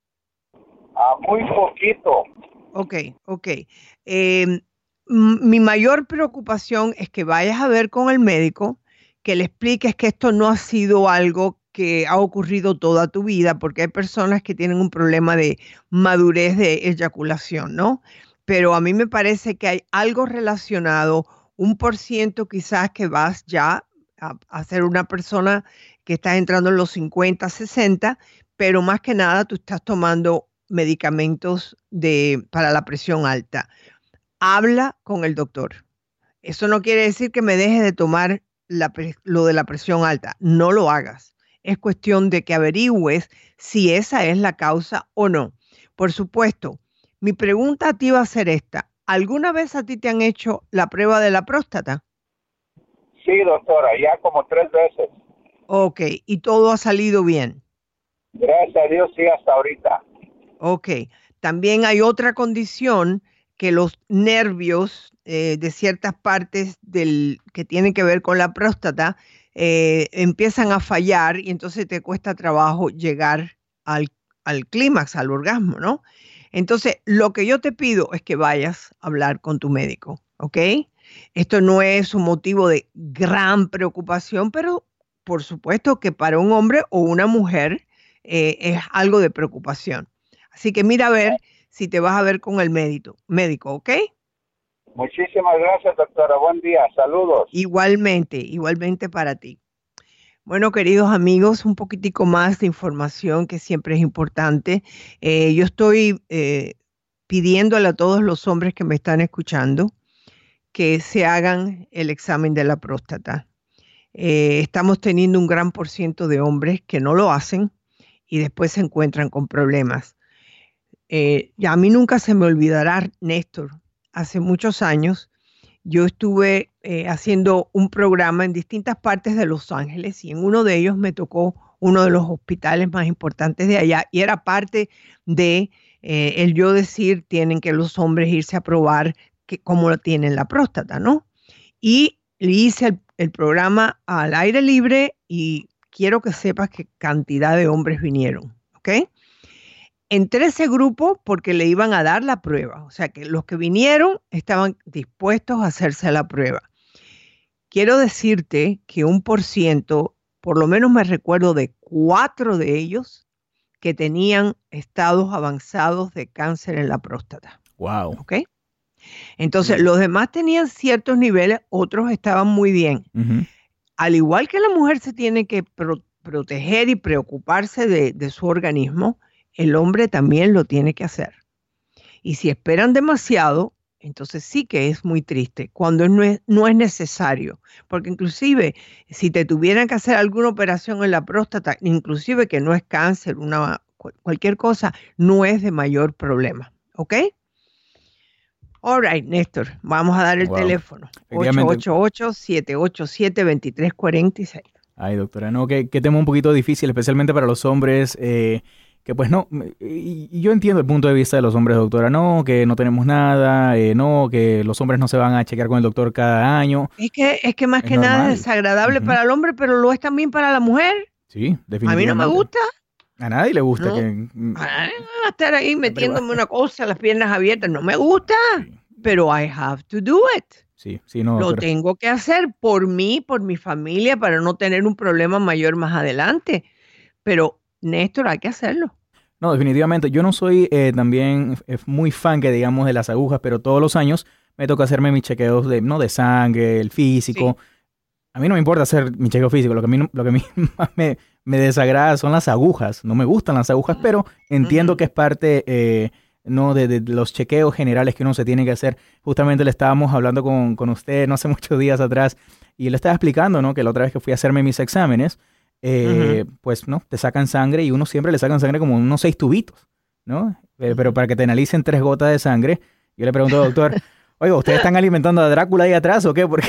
Ah, muy poquito. Ok, ok. Eh, mi mayor preocupación es que vayas a ver con el médico, que le expliques que esto no ha sido algo que ha ocurrido toda tu vida, porque hay personas que tienen un problema de madurez de eyaculación, ¿no? Pero a mí me parece que hay algo relacionado, un por ciento quizás que vas ya a, a ser una persona que estás entrando en los cincuenta, sesenta, pero más que nada tú estás tomando medicamentos de, para la presión alta. Habla con el doctor. Eso no quiere decir que me dejes de tomar la, lo de la presión alta. No lo hagas. Es cuestión de que averigües si esa es la causa o no. Por supuesto, mi pregunta a ti va a ser esta. ¿Alguna vez a ti te han hecho la prueba de la próstata? Sí, doctora, ya como tres veces. Ok, ¿y todo ha salido bien? Gracias a Dios, sí, hasta ahorita. Ok, también hay otra condición que los nervios eh, de ciertas partes del, que tienen que ver con la próstata eh, empiezan a fallar y entonces te cuesta trabajo llegar al, al clímax, al orgasmo, ¿no? Entonces, lo que yo te pido es que vayas a hablar con tu médico, ¿ok? Esto no es un motivo de gran preocupación, pero por supuesto que para un hombre o una mujer eh, es algo de preocupación. Así que mira a ver si te vas a ver con el médico, médico, ¿ok? Muchísimas gracias, doctora. Buen día. Saludos. Igualmente, igualmente para ti. Bueno, queridos amigos, un poquitico más de información que siempre es importante. Eh, yo estoy eh, pidiéndole a todos los hombres que me están escuchando que se hagan el examen de la próstata. Eh, estamos teniendo un gran por ciento de hombres que no lo hacen y después se encuentran con problemas. Eh, a mí nunca se me olvidará, Néstor, hace muchos años yo estuve eh, haciendo un programa en distintas partes de Los Ángeles y en uno de ellos me tocó uno de los hospitales más importantes de allá y era parte de eh, el yo decir tienen que los hombres irse a probar que, cómo tienen la próstata, ¿no? Y le hice el, el programa al aire libre y quiero que sepas qué cantidad de hombres vinieron, ¿ok? Entré a ese grupo porque le iban a dar la prueba. O sea que los que vinieron estaban dispuestos a hacerse la prueba. Quiero decirte que un por ciento, por lo menos me recuerdo de cuatro de ellos que tenían estados avanzados de cáncer en la próstata. Wow. ¿Ok? Entonces, mm. los demás tenían ciertos niveles, otros estaban muy bien. Uh-huh. Al igual que la mujer se tiene que pro- proteger y preocuparse de, de su organismo, el hombre también lo tiene que hacer. Y si esperan demasiado, entonces sí que es muy triste, cuando no es, no es necesario. Porque inclusive, si te tuvieran que hacer alguna operación en la próstata, inclusive que no es cáncer, una cu- cualquier cosa, no es de mayor problema. ¿Ok? All right, Néstor, vamos a dar el Wow. teléfono. Efectivamente. ocho ocho ocho, siete ocho siete, dos tres cuatro seis. Ay, doctora, no, que, que tema un poquito difícil, especialmente para los hombres, eh, que pues no, y, y yo entiendo el punto de vista de los hombres, doctora, no, que no tenemos nada, eh, no, que los hombres no se van a chequear con el doctor cada año. Es que, es que más Es que nada normal. es desagradable Ujú. para el hombre, pero lo es también para la mujer. Sí, A definitivamente. mí no me gusta. A nadie le gusta No. que... Ah, estar ahí metiéndome una cosa, las piernas abiertas, no me gusta. Pero I have to do it. Sí, sí, no, Lo doctora. tengo que hacer por mí, por mi familia, para no tener un problema mayor más adelante. Pero, Néstor, hay que hacerlo. No, definitivamente. Yo no soy eh, también eh, muy fan, que digamos, de las agujas, pero todos los años me toca hacerme mis chequeos de, no, de sangre, el físico. A mí no me importa hacer mi chequeo físico. Lo que a mí, no- lo que a mí más me, me desagrada son las agujas. No me gustan las agujas, pero entiendo que es parte eh, no de, de los chequeos generales que uno se tiene que hacer. Justamente le estábamos hablando con, con usted no hace muchos días atrás y le estaba explicando, ¿no? Que la otra vez que fui a hacerme mis exámenes, eh, pues, ¿no? Te sacan sangre y uno siempre le sacan sangre como unos seis tubitos, ¿no? Eh, pero para que te analicen tres gotas de sangre, yo le pregunto, doctor, oiga, ¿ustedes están alimentando a Drácula ahí atrás o qué? Porque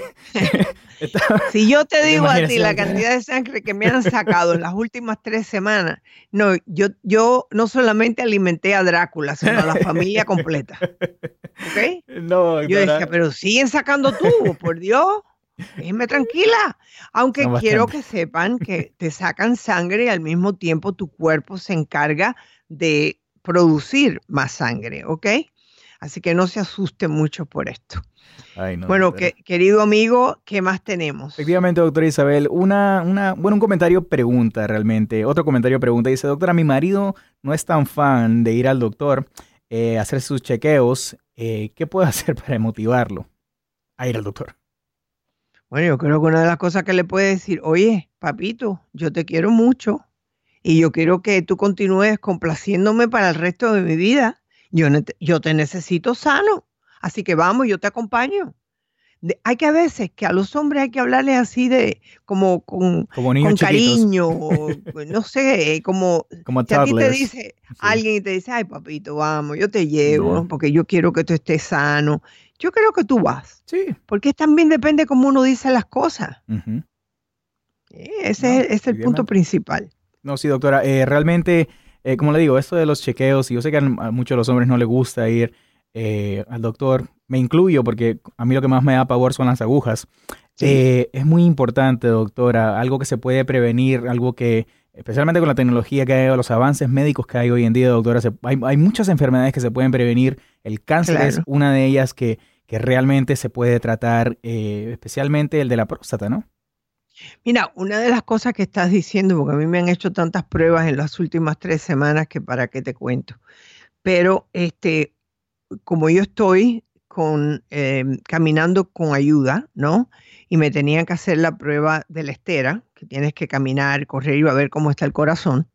Si yo te digo a ti Imagínese, la doctora. cantidad de sangre que me han sacado en las últimas tres semanas, no, yo, yo no solamente alimenté a Drácula, sino a la familia completa. ¿Ok? No, Yo doctora. decía, pero siguen sacando tubos, por Dios. Déjenme tranquila. Aunque No, quiero bastante. que sepan que te sacan sangre y al mismo tiempo tu cuerpo se encarga de producir más sangre, ¿ok? Así que no se asuste mucho por esto. Ay, no, Bueno, doctora. que, querido amigo, ¿qué más tenemos? Efectivamente, doctora Isabel, una, una, bueno, un comentario pregunta realmente, otro comentario pregunta, dice, doctora, mi marido no es tan fan de ir al doctor eh, a hacer sus chequeos, eh, ¿qué puedo hacer para motivarlo a ir al doctor? Bueno, yo creo que una de las cosas que le puede decir, oye, papito, yo te quiero mucho y yo quiero que tú continúes complaciéndome para el resto de mi vida. Yo, ne- yo te necesito sano, así que vamos, yo te acompaño. De- hay que a veces que a los hombres hay que hablarles así de como con, Como niños con chiquitos. cariño, o, no sé, como Como si a ti te toddlers. dice alguien y te dice, ay papito, vamos, yo te llevo porque yo quiero que tú estés sano. Yo creo que tú vas. Sí. Porque también depende cómo uno dice las cosas. Ujú. Eh, Ese es, es el punto principal. No, sí, doctora, eh, realmente, eh, como le digo, esto de los chequeos, y yo sé que a a muchos de los hombres no les gusta ir eh, al doctor, me incluyo porque a mí lo que más me da pavor son las agujas. Eh, es muy importante, doctora, algo que se puede prevenir, algo que, especialmente con la tecnología que hay, los avances médicos que hay hoy en día, doctora, se- hay, hay muchas enfermedades que se pueden prevenir. El cáncer es Claro. una de ellas que, que realmente se puede tratar, eh, especialmente el de la próstata, ¿no? Mira, una de las cosas que estás diciendo, porque a mí me han hecho tantas pruebas en las últimas tres semanas que para qué te cuento. Pero este, como yo estoy con eh, caminando con ayuda, ¿no? Y me tenían que hacer la prueba de la estera, que tienes que caminar, correr y a ver cómo está el corazón.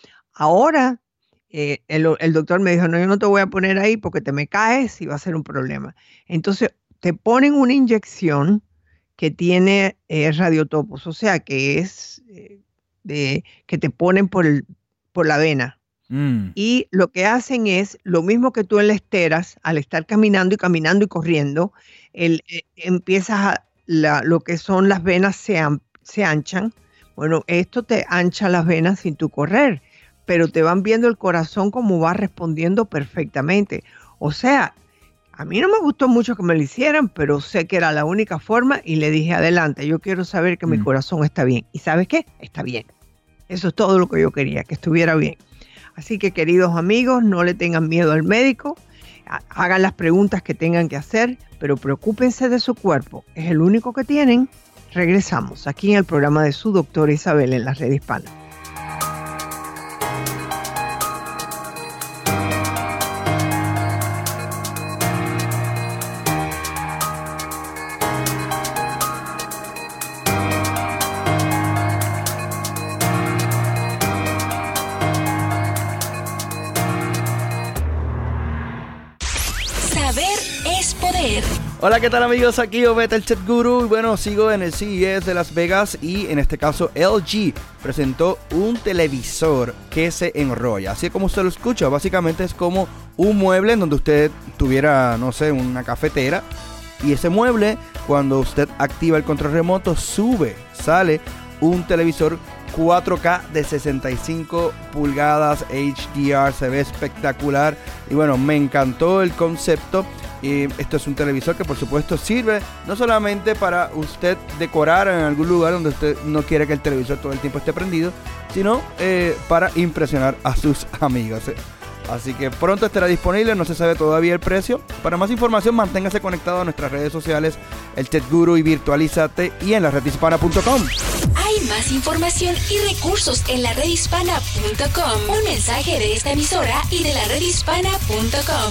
Ahora eh, el, el doctor me dijo, no, yo no te voy a poner ahí porque te me caes y va a ser un problema. Entonces te ponen una inyección que tiene eh, radiotopos, o sea que es eh, de, que te ponen por, el, por la vena. Mm. Y lo que hacen es lo mismo que tú en la esteras, al estar caminando y caminando y corriendo, el, eh, empiezas a, la, lo que son las venas se, am- se anchan. Bueno, esto te ancha las venas sin tu correr, pero te van viendo el corazón como va respondiendo perfectamente. O sea, a mí no me gustó mucho que me lo hicieran, pero sé que era la única forma y le dije, adelante, yo quiero saber que mi corazón está bien. ¿Y sabes qué? Está bien. Eso es todo lo que yo quería, que estuviera bien. Así que, queridos amigos, no le tengan miedo al médico, ha- hagan las preguntas que tengan que hacer, pero preocúpense de su cuerpo. Es el único que tienen. Regresamos aquí en el programa de su doctora Isabel en la Red Hispana. Saber es poder. Hola, ¿qué tal amigos? Aquí Obed, el Tech Guru. Y bueno, sigo en el C E S de Las Vegas y en este caso L G presentó un televisor que se enrolla. Así como usted lo escucha, básicamente es como un mueble en donde usted tuviera, no sé, una cafetera. Y ese mueble, cuando usted activa el control remoto, sube, sale un televisor cuatro K de sesenta y cinco pulgadas H D R, se ve espectacular y bueno, me encantó el concepto. Y esto es un televisor que por supuesto sirve no solamente para usted decorar en algún lugar donde usted no quiere que el televisor todo el tiempo esté prendido, sino eh, para impresionar a sus amigos. Así que pronto estará disponible, no se sabe todavía el precio. Para más información, manténgase conectado a nuestras redes sociales, el Tech Guru y Virtualízate, y en la red hispana punto com. Hay más información y recursos en la red hispana punto com. Un mensaje de esta emisora y de la red hispana punto com.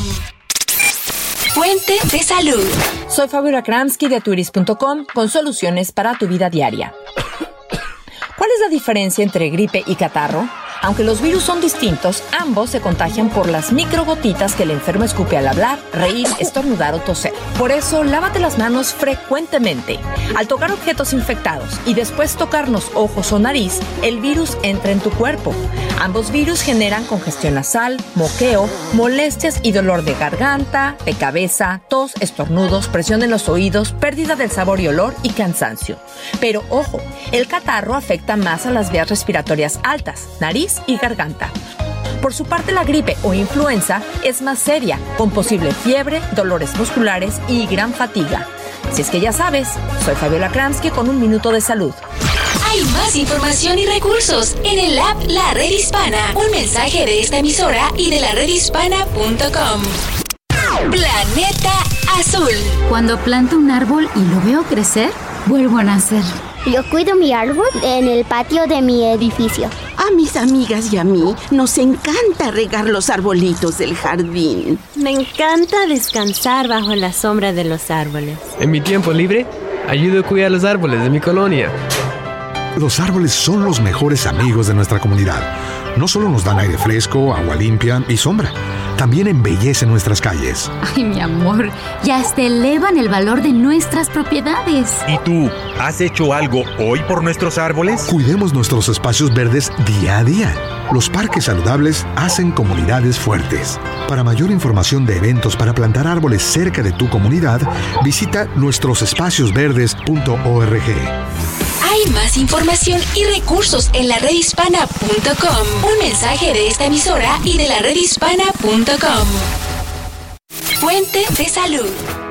Fuente de salud. Soy Fabiola Kramsky de turis punto com con soluciones para tu vida diaria. ¿Cuál es la diferencia entre gripe y catarro? Aunque los virus son distintos, ambos se contagian por las microgotitas que el enfermo escupe al hablar, reír, estornudar o toser. Por eso, lávate las manos frecuentemente. Al tocar objetos infectados y después tocarnos ojos o nariz, el virus entra en tu cuerpo. Ambos virus generan congestión nasal, moqueo, molestias y dolor de garganta, de cabeza, tos, estornudos, presión en los oídos, pérdida del sabor y olor y cansancio. Pero ojo, el catarro afecta más a las vías respiratorias altas, nariz y garganta. Por su parte, la gripe o influenza es más seria, con posible fiebre, dolores musculares y gran fatiga. Si es que ya sabes, soy Fabiola Kramsky con un minuto de salud. Hay más información y recursos en el app La Red Hispana. Un mensaje de esta emisora y de la red hispana punto com. Planeta Azul. Cuando planto un árbol y lo veo crecer, vuelvo a nacer. Yo cuido mi árbol en el patio de mi edificio. A mis amigas y a mí nos encanta regar los arbolitos del jardín. Me encanta descansar bajo la sombra de los árboles. En mi tiempo libre, ayudo a cuidar los árboles de mi colonia. Los árboles son los mejores amigos de nuestra comunidad. No solo nos dan aire fresco, agua limpia y sombra, también embellecen nuestras calles. Ay, mi amor, y hasta elevan el valor de nuestras propiedades. ¿Y tú, has hecho algo hoy por nuestros árboles? Cuidemos nuestros espacios verdes día a día. Los parques saludables hacen comunidades fuertes. Para mayor información de eventos para plantar árboles cerca de tu comunidad, visita nuestros espacios verdes punto org. Hay más información y recursos en la red hispana punto com. Un mensaje de esta emisora y de la red hispana punto com. Fuente de salud.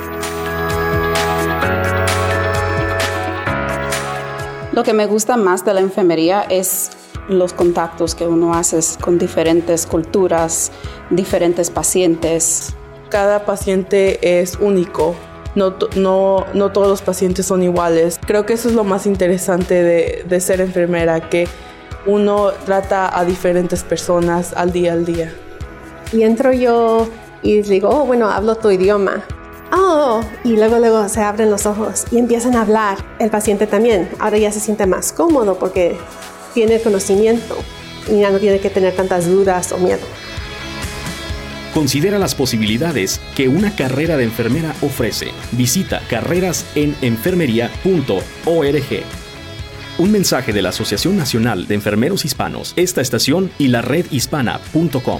Lo que me gusta más de la enfermería es los contactos que uno hace con diferentes culturas, diferentes pacientes. Cada paciente es único. No, no, no todos los pacientes son iguales. Creo que eso es lo más interesante de, de ser enfermera, que uno trata a diferentes personas al día al día. Y entro yo y digo, oh, bueno, hablo tu idioma. Oh, y luego, luego se abren los ojos y empiezan a hablar. El paciente también. Ahora ya se siente más cómodo porque tiene el conocimiento y ya no tiene que tener tantas dudas o miedo. Considera las posibilidades que una carrera de enfermera ofrece. Visita carreras en enfermería punto org. Un mensaje de la Asociación Nacional de Enfermeros Hispanos, esta estación y la red hispana punto com.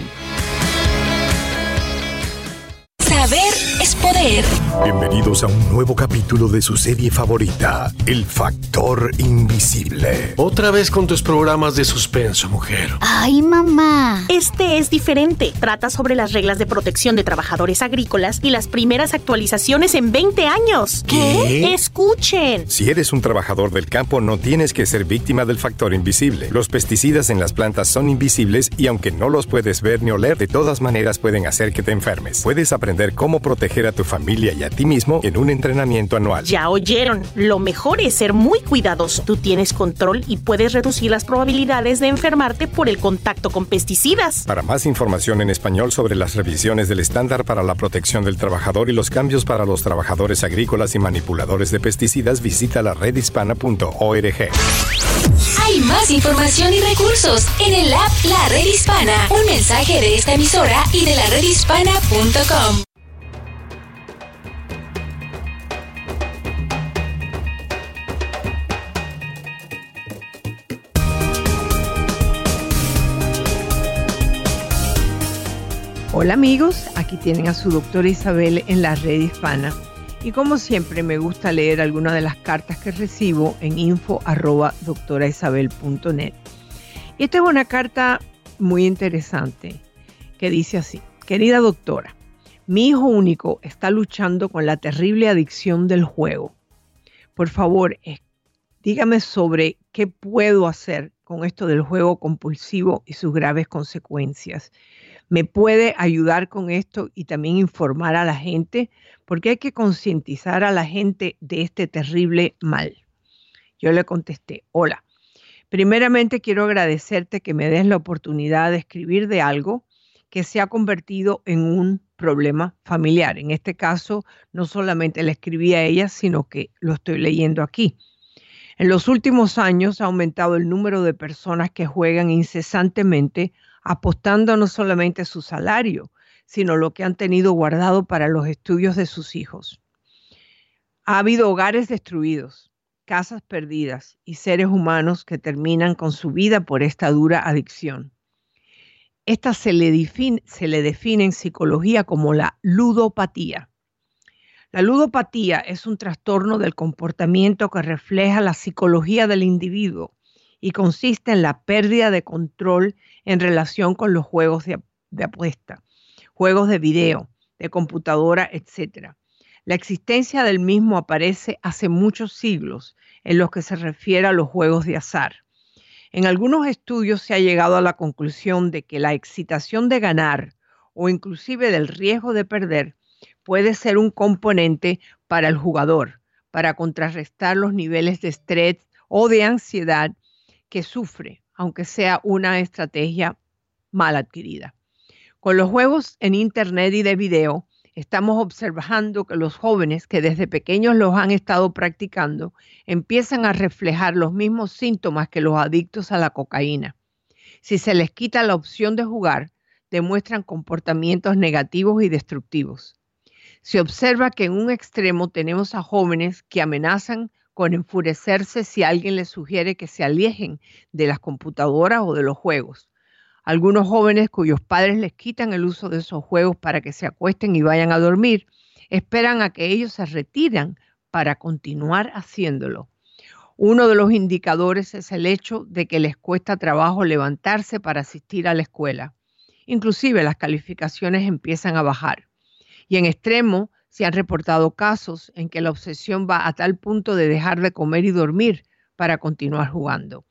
Saber es poder. Bienvenidos a un nuevo capítulo de su serie favorita, El Factor Invisible. Otra vez con tus programas de suspenso, mujer. Ay, mamá. Este es diferente. Trata sobre las reglas de protección de trabajadores agrícolas y las primeras actualizaciones en veinte años. ¿Qué? Escuchen. Si eres un trabajador del campo, no tienes que ser víctima del factor invisible. Los pesticidas en las plantas son invisibles y aunque no los puedes ver ni oler, de todas maneras pueden hacer que te enfermes. Puedes aprender cómo proteger a tu familia y a ti mismo en un entrenamiento anual. Ya oyeron. Lo mejor es ser muy cuidadoso. Tú tienes control y puedes reducir las probabilidades de enfermarte por el contacto con pesticidas. Para más información en español sobre las revisiones del estándar para la protección del trabajador y los cambios para los trabajadores agrícolas y manipuladores de pesticidas, visita la red hispana punto org. Hay más información y recursos en el app La Red Hispana. Un mensaje de esta emisora y de la red hispana punto com. Hola amigos, aquí tienen a su doctora Isabel en la red hispana. Y como siempre me gusta leer algunas de las cartas que recibo en info arroba doctora isabel punto net. Y esta es una carta muy interesante que dice así: querida doctora, mi hijo único está luchando con la terrible adicción del juego. Por favor, eh, dígame sobre qué puedo hacer con esto del juego compulsivo y sus graves consecuencias. ¿Me puede ayudar con esto y también informar a la gente? Porque hay que concientizar a la gente de este terrible mal. Yo le contesté: hola, primeramente quiero agradecerte que me des la oportunidad de escribir de algo que se ha convertido en un problema familiar. En este caso, no solamente le escribí a ella, sino que lo estoy leyendo aquí. En los últimos años ha aumentado el número de personas que juegan incesantemente, apostando no solamente su salario, sino lo que han tenido guardado para los estudios de sus hijos. Ha habido hogares destruidos, casas perdidas y seres humanos que terminan con su vida por esta dura adicción. Esta se le define, se le define en psicología como la ludopatía. La ludopatía es un trastorno del comportamiento que refleja la psicología del individuo y consiste en la pérdida de control en relación con los juegos de, de apuesta, juegos de video, de computadora, etcétera. La existencia del mismo aparece hace muchos siglos en los que se refiere a los juegos de azar. En algunos estudios se ha llegado a la conclusión de que la excitación de ganar o inclusive del riesgo de perder puede ser un componente para el jugador, para contrarrestar los niveles de estrés o de ansiedad que sufre, aunque sea una estrategia mal adquirida. Con los juegos en internet y de video, estamos observando que los jóvenes que desde pequeños los han estado practicando empiezan a reflejar los mismos síntomas que los adictos a la cocaína. Si se les quita la opción de jugar, demuestran comportamientos negativos y destructivos. Se observa que en un extremo tenemos a jóvenes que amenazan con enfurecerse si alguien les sugiere que se alejen de las computadoras o de los juegos. Algunos jóvenes cuyos padres les quitan el uso de esos juegos para que se acuesten y vayan a dormir, esperan a que ellos se retiren para continuar haciéndolo. Uno de los indicadores es el hecho de que les cuesta trabajo levantarse para asistir a la escuela. Inclusive las calificaciones empiezan a bajar. Y en extremo se han reportado casos en que la obsesión va a tal punto de dejar de comer y dormir para continuar jugando.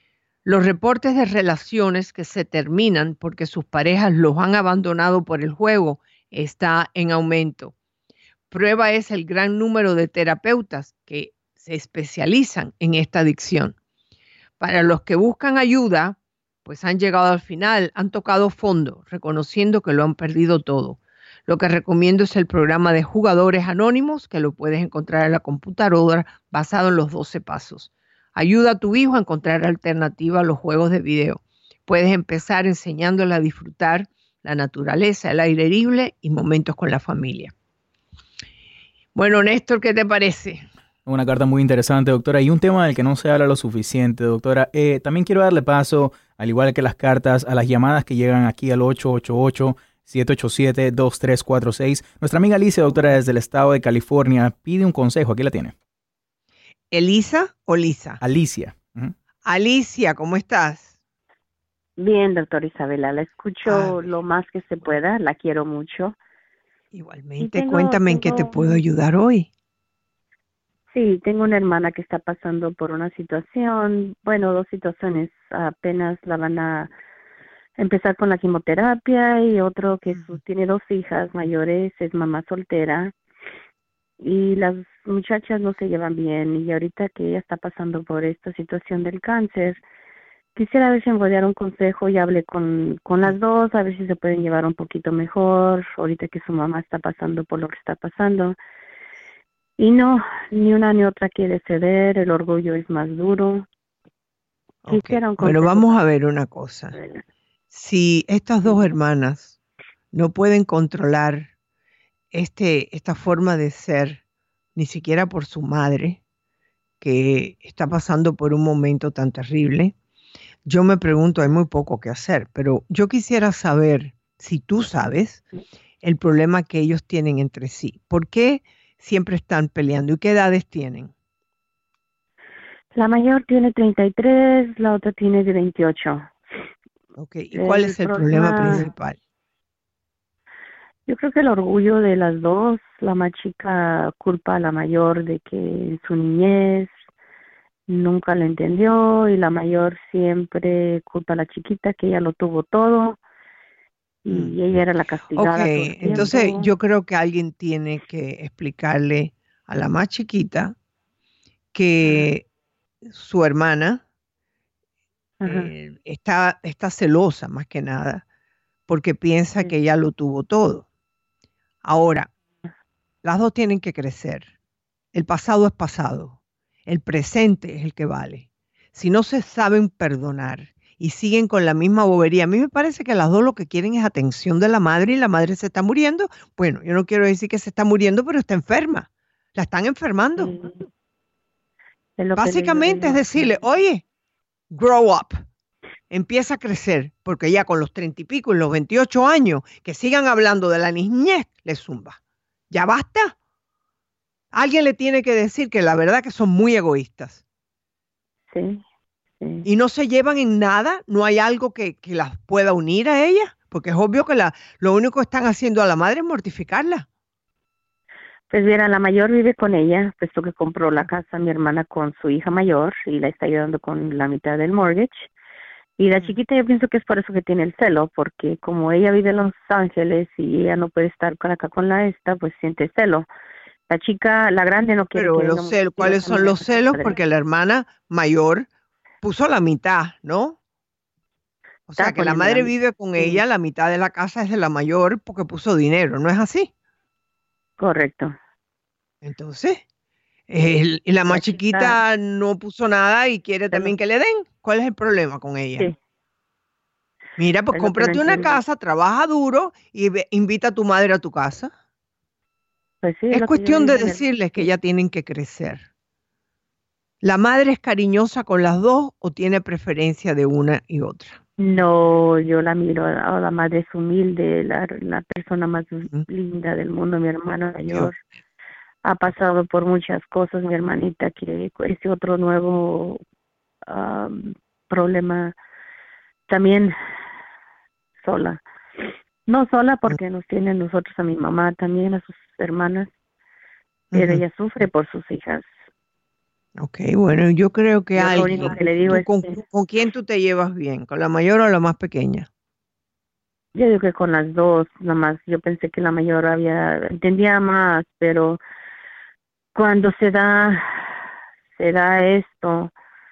Los reportes de relaciones que se terminan porque sus parejas los han abandonado por el juego está en aumento. Prueba es el gran número de terapeutas que se especializan en esta adicción. Para los que buscan ayuda, pues han llegado al final, han tocado fondo, reconociendo que lo han perdido todo. Lo que recomiendo es el programa de Jugadores Anónimos, que lo puedes encontrar en la computadora, basado en los doce pasos. Ayuda a tu hijo a encontrar alternativa a los juegos de video. Puedes empezar enseñándole a disfrutar la naturaleza, el aire libre y momentos con la familia. Bueno, Néstor, ¿qué te parece? Una carta muy interesante, doctora, y un tema del que no se habla lo suficiente, doctora. Eh, también quiero darle paso, al igual que las cartas, a las llamadas que llegan aquí al ocho ocho ocho, siete ocho siete, dos tres cuatro seis. Nuestra amiga Alicia, doctora, desde el estado de California, pide un consejo. Aquí la tiene. ¿Elisa o Lisa? Alicia. Uh-huh. Alicia, ¿cómo estás? Bien, doctora Isabela, la escucho ah, lo más que se pueda, la quiero mucho. Igualmente, tengo, cuéntame tengo, en qué te puedo ayudar hoy. Sí, tengo una hermana que está pasando por una situación, bueno, dos situaciones, apenas la van a empezar con la quimioterapia y otro que uh-huh. tiene dos hijas mayores, es mamá soltera. Y las muchachas no se llevan bien y ahorita que ella está pasando por esta situación del cáncer, quisiera ver si me podía dar un consejo y hable con, con las dos, a ver si se pueden llevar un poquito mejor, ahorita que su mamá está pasando por lo que está pasando. Y no, ni una ni otra quiere ceder, el orgullo es más duro. Okay. Quisiera un consejo. Bueno, vamos a ver una cosa. Si estas dos hermanas no pueden controlar Este, esta forma de ser, ni siquiera por su madre, que está pasando por un momento tan terrible, yo me pregunto, hay muy poco que hacer, pero yo quisiera saber si tú sabes, el problema que ellos tienen entre sí. ¿Por qué siempre están peleando? ¿Y qué edades tienen? La mayor tiene treinta y tres, la otra tiene de veintiocho. Ok, ¿y cuál el es el problema, problema principal? Yo creo que el orgullo de las dos. La más chica culpa a la mayor de que en su niñez nunca lo entendió, y la mayor siempre culpa a la chiquita que ella lo tuvo todo y mm. ella era la castigada. Ok, entonces yo creo que alguien tiene que explicarle a la más chiquita que su hermana eh, está, está celosa más que nada porque piensa sí. que ella lo tuvo todo. Ahora, las dos tienen que crecer. El pasado es pasado. El presente es el que vale. Si no se saben perdonar y siguen con la misma bobería, a mí me parece que las dos lo que quieren es atención de la madre y la madre se está muriendo. Bueno, yo no quiero decir que se está muriendo, pero está enferma. La están enfermando. Sí. Es Básicamente es decirle, oye, grow up. Empieza a crecer, porque ya con los treinta y pico y los veintiocho años, que sigan hablando de la niñez, le zumba. ¿Ya basta? Alguien le tiene que decir que la verdad que son muy egoístas. Sí, sí. Y no se llevan en nada, no hay algo que, que las pueda unir a ellas, porque es obvio que la, lo único que están haciendo a la madre es mortificarla. Pues mira, la mayor vive con ella, puesto que compró la casa mi hermana con su hija mayor y la está ayudando con la mitad del mortgage. Y la chiquita yo pienso que es por eso que tiene el celo, porque como ella vive en Los Ángeles y ella no puede estar con acá con la esta, pues siente celo. La chica, la grande no quiere. Pero que los celos, ¿cuáles son los celos? Porque la hermana mayor puso la mitad, ¿no? O sea, que la madre vive con ella, la mitad de la casa es de la mayor porque puso dinero, ¿no es así? Correcto. Entonces, el, y la más chiquita no puso nada y quiere también que le den. ¿Cuál es el problema con ella? Sí. Mira, pues cómprate una casa, trabaja duro y ve, invita a tu madre a tu casa. Pues sí, es cuestión de decirles que ya tienen que crecer. ¿La madre es cariñosa con las dos o tiene preferencia de una y otra? No, yo la miro, a la madre es humilde, la, la persona más uh-huh. linda del mundo, mi hermana mayor. Yo. Ha pasado por muchas cosas, mi hermanita, que ese otro nuevo um, problema, también sola. No sola porque nos tiene a nosotros, a mi mamá, también a sus hermanas, pero uh-huh. ella sufre por sus hijas. Ok, bueno, yo creo que yo alguien, que le digo es con, que, ¿con quién tú te llevas bien? ¿Con la mayor o la más pequeña? Yo digo que con las dos, nada más. Yo pensé que la mayor había, entendía más, pero cuando se da, se da esto,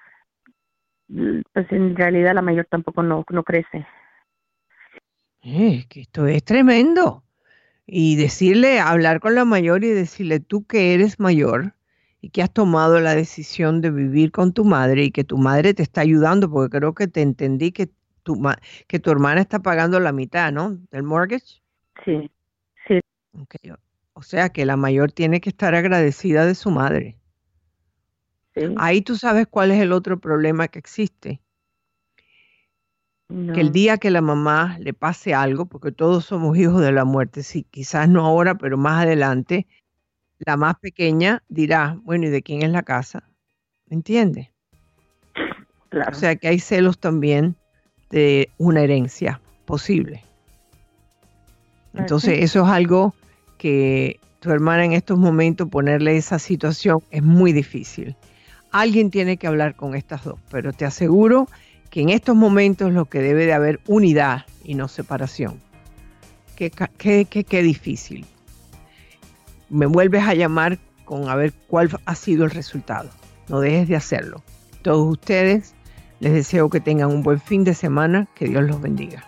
pues en realidad la mayor tampoco no, no crece. Eh, que esto es tremendo. Y decirle, hablar con la mayor y decirle, tú que eres mayor y que has tomado la decisión de vivir con tu madre y que tu madre te está ayudando, porque creo que te entendí que tu, que tu hermana está pagando la mitad, ¿no? Del mortgage. Sí, sí. Okay. O sea que la mayor tiene que estar agradecida de su madre. Sí. Ahí tú sabes cuál es el otro problema que existe. No. Que el día que la mamá le pase algo, porque todos somos hijos de la muerte, sí, quizás no ahora, pero más adelante, la más pequeña dirá, bueno, ¿y de quién es la casa? ¿Me entiendes? Claro. O sea que hay celos también de una herencia posible. Entonces, eso es algo que tu hermana en estos momentos, ponerle esa situación es muy difícil. Alguien tiene que hablar con estas dos, pero te aseguro que en estos momentos lo que debe de haber unidad y no separación. Qué, qué, qué, qué difícil. Me vuelves a llamar con a ver cuál ha sido el resultado. No dejes de hacerlo. Todos ustedes, les deseo que tengan un buen fin de semana. Que Dios los bendiga.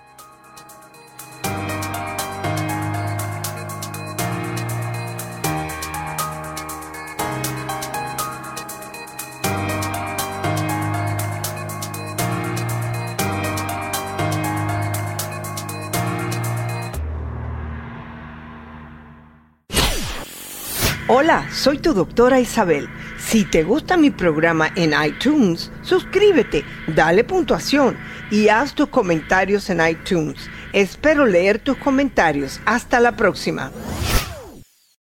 Hola, soy tu doctora Isabel. Si te gusta mi programa en iTunes, suscríbete, dale puntuación y haz tus comentarios en iTunes. Espero leer tus comentarios. Hasta la próxima.